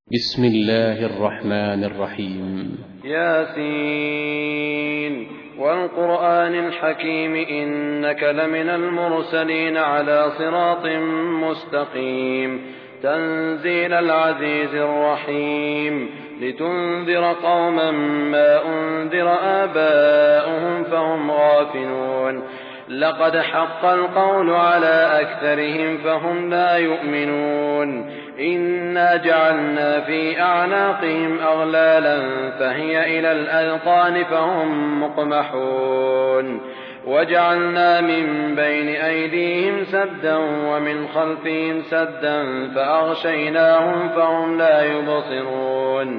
بسم الله الرحمن الرحيم. ياسين والقرآن الحكيم إنك لمن المرسلين على صراط مستقيم تنزيل العزيز الرحيم لتنذر قوما ما أنذر آباؤهم فهم غافلون لقد حق القول على أكثرهم فهم لا يؤمنون إنا جعلنا في أعناقهم أغلالا فهي إلى الأذقان فهم مقمحون وجعلنا من بين أيديهم سدا ومن خلفهم سدا فأغشيناهم فهم لا يبصرون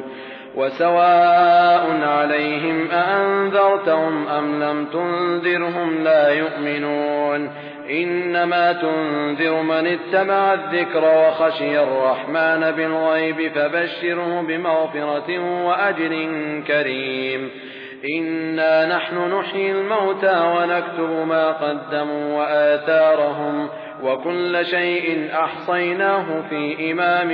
وسواء عليهم أأنذرتهم أم لم تنذرهم لا يؤمنون إنما تنذر من اتبع الذكر وخشي الرحمن بالغيب فبشره بمغفرة وأجر كريم إنا نحن نحيي الموتى ونكتب ما قدموا وآثارهم وكل شيء أحصيناه في إمام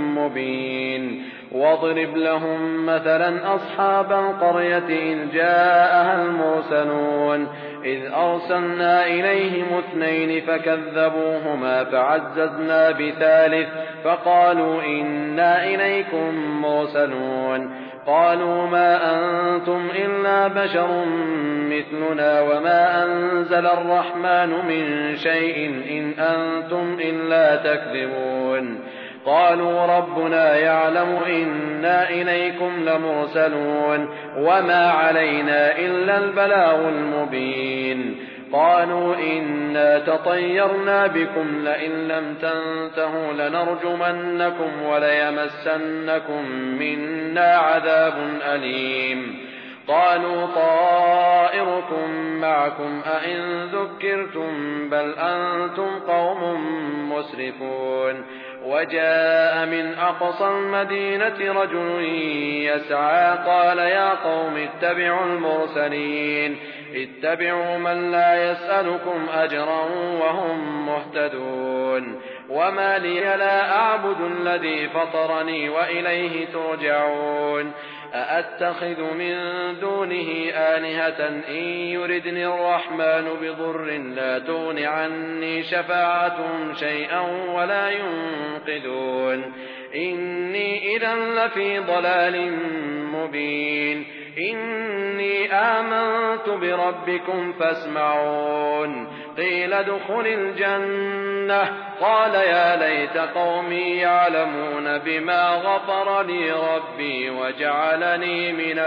مبين واضرب لهم مثلا أصحاب القرية إذ جاءها المرسلون إذ أرسلنا إليهم 2 فكذبوهما فعززنا بثالث فقالوا إنا إليكم مرسلون قالوا ما أنتم إلا بشر مثلنا وما أنزل الرحمن من شيء إن أنتم إلا تكذبون قالوا ربنا يعلم إنا إليكم لمرسلون وما علينا إلا البلاغ المبين قالوا إنا تطيرنا بكم لئن لم تنتهوا لنرجمنكم وليمسنكم منا عذاب أليم قالوا طائركم معكم أئن ذكرتم بل أنتم قوم مسرفون وجاء من أقصى المدينة رجل يسعى قال يا قوم اتبعوا المرسلين اتبعوا من لا يسألكم أجرا وهم مهتدون وما لي لا أعبد الذي فطرني وإليه ترجعون أأتخذ من دونه آلهة إن يردني الرحمن بضر لا تغن عني شفاعتهم شيئا ولا ينقذون إني إذا لفي ضلال مبين إني آمنت بربكم فاسمعون قيل ادخل الجنة قال يا ليت قومي يعلمون بما غفر لي ربي وجعلني من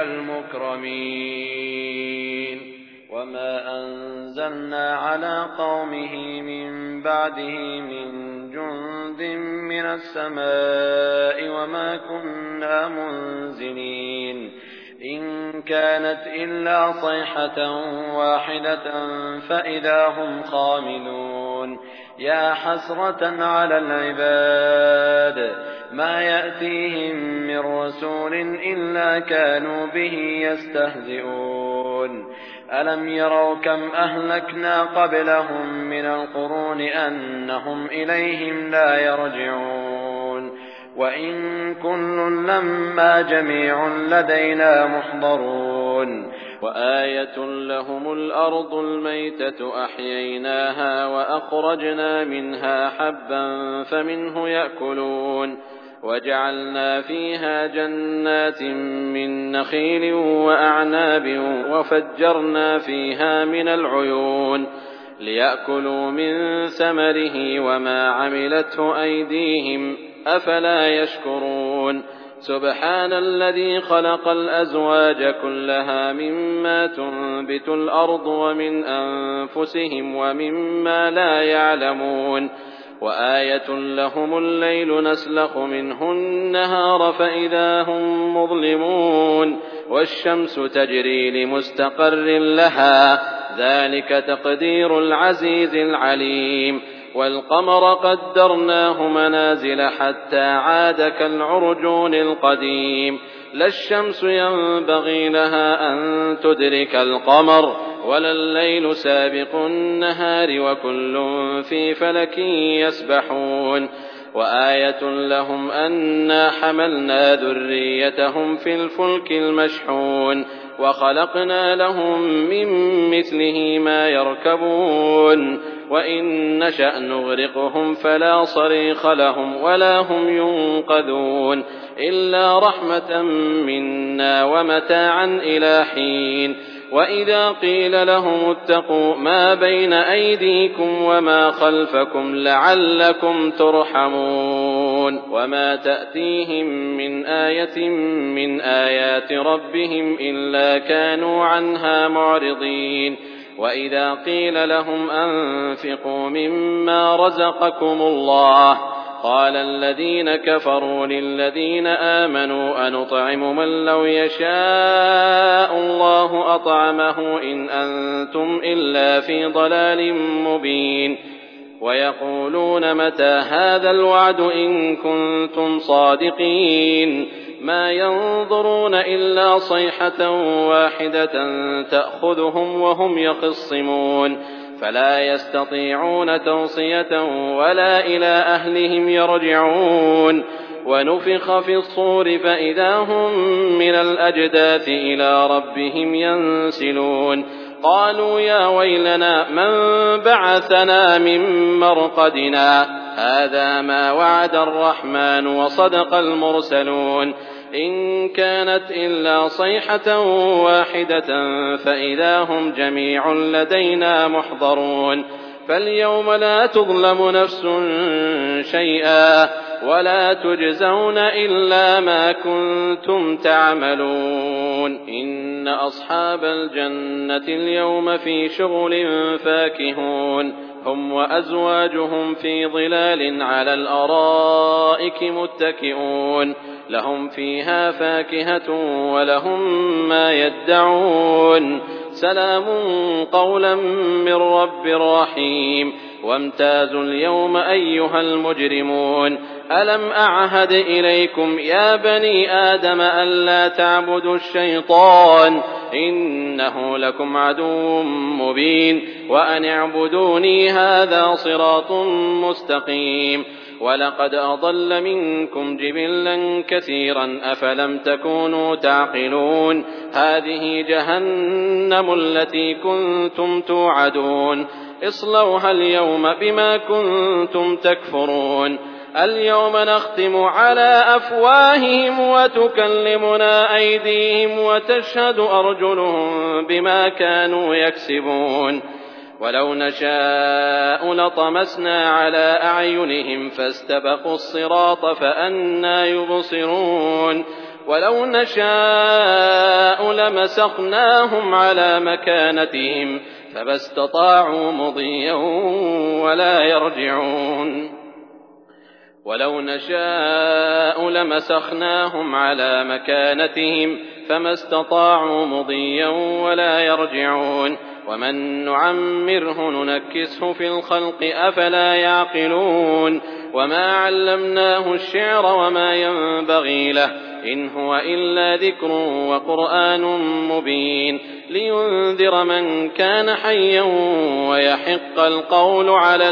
المكرمين وما أنزلنا على قومه من بعده من جند من السماء وما كنا منزلين إن كانت إلا صيحة واحدة فإذا هم خامدون يا حسرة على العباد ما يأتيهم من رسول إلا كانوا به يستهزئون ألم يروا كم أهلكنا قبلهم من القرون أنهم إليهم لا يرجعون وإن كل لما جميع لدينا محضرون وآية لهم الأرض الميتة أحييناها وأخرجنا منها حبا فمنه يأكلون وجعلنا فيها جنات من نخيل وأعناب وفجرنا فيها من العيون ليأكلوا من ثمره وما عملته أيديهم أفلا يشكرون سبحان الذي خلق الأزواج كلها مما تنبت الأرض ومن أنفسهم ومما لا يعلمون وآية لهم الليل نسلخ منه النهار فإذا هم مظلمون والشمس تجري لمستقر لها ذلك تقدير العزيز العليم والقمر قدرناه منازل حتى عاد كالعرجون القديم لا الشمس ينبغي لها أن تدرك القمر ولا الليل سابق النهار وكل في فلك يسبحون وآية لهم أنا حملنا ذريتهم في الفلك المشحون وخلقنا لهم من مثله ما يركبون وإن نشأ نغرقهم فلا صريخ لهم ولا هم ينقذون إلا رحمة منا ومتاعا إلى حين وإذا قيل لهم اتقوا ما بين أيديكم وما خلفكم لعلكم ترحمون وما تأتيهم من آية من آيات ربهم إلا كانوا عنها معرضين وإذا قيل لهم أنفقوا مما رزقكم الله قال الذين كفروا للذين آمنوا أنطعم من لو يشاء الله أطعمه إن أنتم إلا في ضلال مبين ويقولون متى هذا الوعد إن كنتم صادقين ما ينظرون إلا صيحة واحدة تأخذهم وهم يخصمون فلا يستطيعون توصية ولا إلى أهلهم يرجعون ونفخ في الصور فإذا هم من الأجداث إلى ربهم ينسلون قالوا يا ويلنا من بعثنا من مرقدنا هذا ما وعد الرحمن وصدق المرسلون إن كانت إلا صيحة واحدة فإذا هم جميع لدينا محضرون فاليوم لا تظلم نفس شيئا ولا تجزون إلا ما كنتم تعملون إن أصحاب الجنة اليوم في شغل فاكهون هم وأزواجهم في ظلال على الأرائك متكئون لهم فيها فاكهة ولهم ما يدعون سلام قولا من رب رحيم وامتازوا اليوم أيها المجرمون ألم أعهد إليكم يا بني آدم ألا تعبدوا الشيطان إنه لكم عدو مبين وأن اعبدوني هذا صراط مستقيم ولقد أضل منكم جبلا كثيرا أفلم تكونوا تعقلون هذه جهنم التي كنتم توعدون اصلوها اليوم بما كنتم تكفرون اليوم نختم على أفواههم وتكلمنا أيديهم وتشهد أرجلهم بما كانوا يكسبون ولو نشاء لطمسنا على أعينهم فاستبقوا الصراط فأنى يبصرون ولو نشاء لمسخناهم على مكانتهم فما استطاعوا مضيا ولا يرجعون ولو نشاء لمسخناهم على مكانتهم فما استطاعوا مضيا ولا يرجعون ومن نعمره ننكسه في الخلق أفلا يعقلون وما علمناه الشعر وما ينبغي له إن هو إلا ذكر وقرآن مبين لينذر من كان حيا ويحق القول على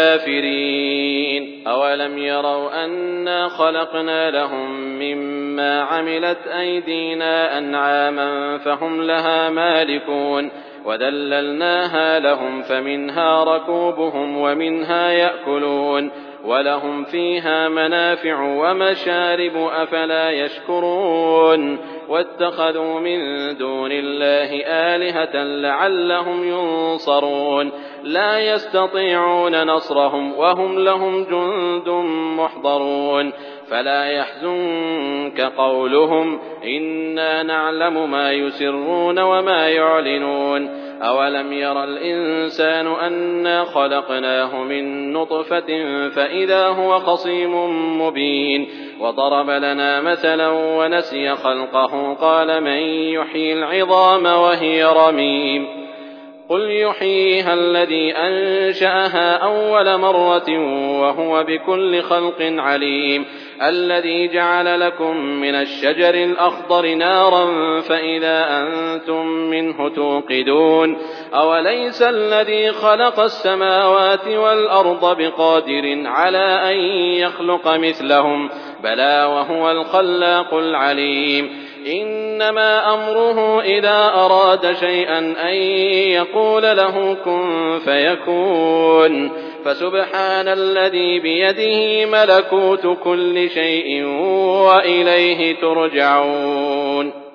الكافرين أولم يروا أنا خلقنا لهم مما عملت أيدينا أنعاما فهم لها مالكون وذللناها لهم فمنها ركوبهم ومنها يأكلون ولهم فيها منافع ومشارب أفلا يشكرون واتخذوا من دون الله آلهة لعلهم ينصرون لا يستطيعون نصرهم وهم لهم جند محضرون فلا يحزنك قولهم إنا نعلم ما يسرون وما يعلنون أولم ير الإنسان أنا خلقناه من نطفة فإذا هو خصيم مبين وضرب لنا مثلا ونسي خلقه قال من يحيي العظام وهي رميم قل يحييها الذي أنشأها أول مرة وهو بكل خلق عليم الذي جعل لكم من الشجر الأخضر نارا فإذا أنتم منه توقدون أوليس الذي خلق السماوات والأرض بقادر على أن يخلق مثلهم بلى وهو الخلاق العليم إنما أمره إذا أراد شيئا أن يقول له كن فيكون فسبحان الذي بيده ملكوت كل شيء وإليه ترجعون